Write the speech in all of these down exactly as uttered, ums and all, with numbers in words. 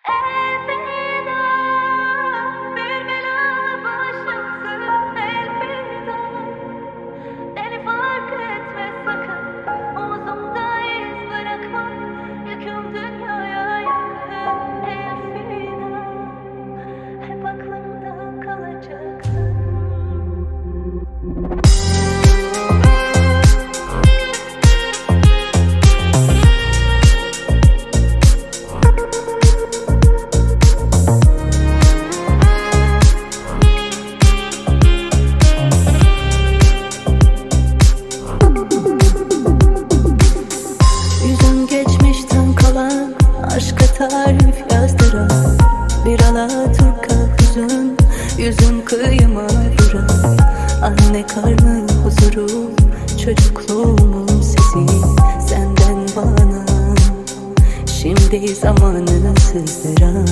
Aşka tarif yazdıran bir alaturka hüzün, yüzüm kıyıma vuran anne karnı huzuru, çocukluğumun sesi senden bana, şimdi zamanını sızdıran.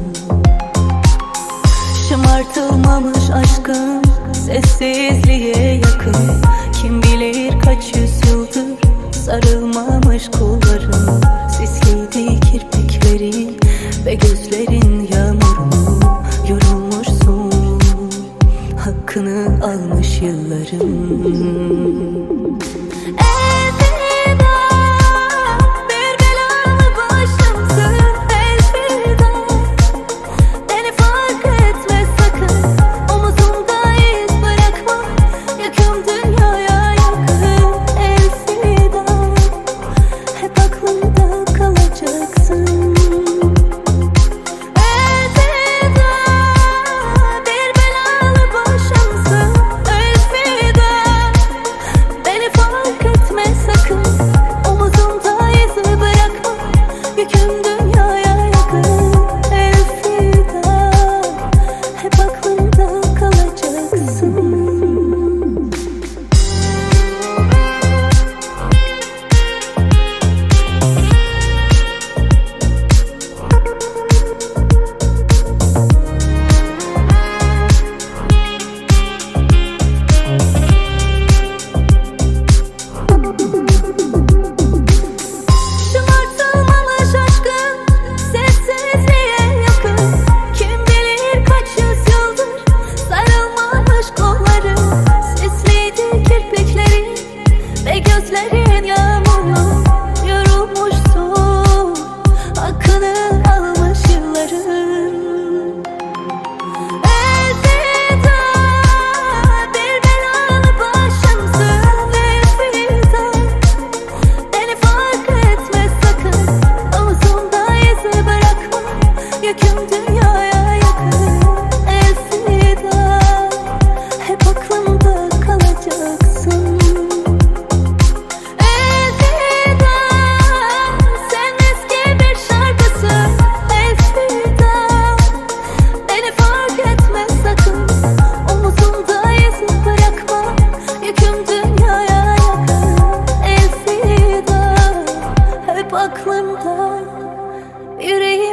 Şımartılmamış aşkım sessizliğe yakın, kim bilir kaç yüzyıldır sarılmamış kollarım, sisliydi kirpiklerin ve gözlerin yağmurunu, yorulmuşsun, hakkını almış yıllarım. Gözlerin yağmurlu, yorulmuşsun, hakkını almış yılların. Elveda, bir belalı başımsın, elveda. Beni fark etme sakın, omuzumda izi bırakma, yüküm dünyaya yakın. Elveda, hep aklımda kalacaksın. Aklımda, yüreğim